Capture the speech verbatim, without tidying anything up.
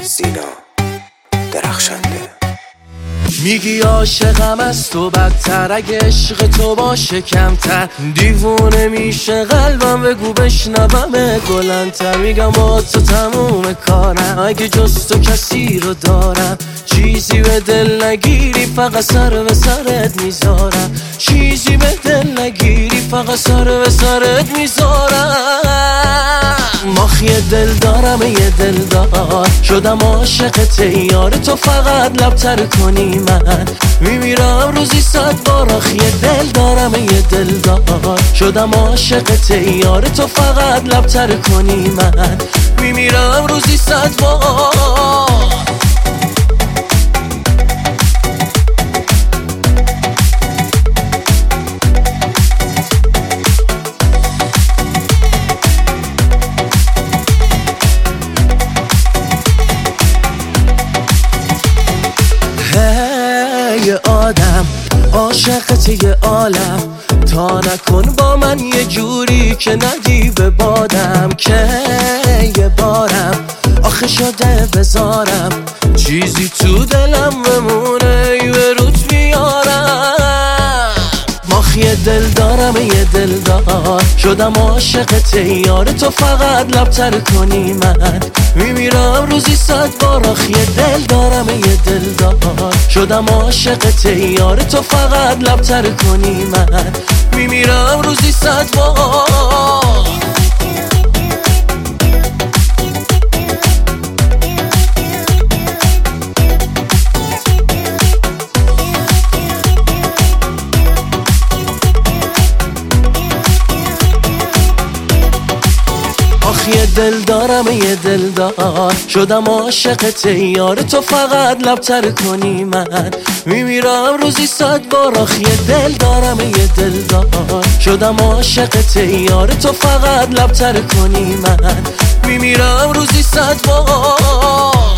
سینا درخشنده. میگی عاشقم از تو بدتر، اگه عشق تو باشه کمتر دیوونه میشه قلبم، بگو بشنوم بلندتر. میگم با تو تموم کارم، اگه جز تو کسی رو دارم چیزی به دل نگیری فقط سر به سرت میذارم، چیزی به دل نگیری فقط سر به سرت میذارم. ماخی دل دارم یه دل دار شدم عاشقت یار تو، فقط لبتر کنی من میمیرم روزی صد بار. آخی دل دارم یه دل دار شدم عاشقت یار تو، فقط لبتر کنی من میمیرم روزی صد بار. یه آدم عاشقت یه عالم، تا نکن با من یه جوری که ندی به بادم، که یه بارم آخه شده بذارم چیزی تو دلم بمونه یه روت میارم. ماخی دل دارم یه دل دار شدم عاشقت یار تو، فقط لبتر کنی من میمیرم روزی صد بار. آخی دل دارم یه دل دار شدم عاشقت یار تو، فقط لبتر کنی من میمیرم روزی صد بار. یه دل دارم یه دل دار شدم عاشقت یار تو، فقط لبتر کنی من میمیرم روزی صد بار. آخ یه دل دارم یه دل دار شدم عاشقت یار تو، فقط لبتر کنی من میمیرم روزی صد بار.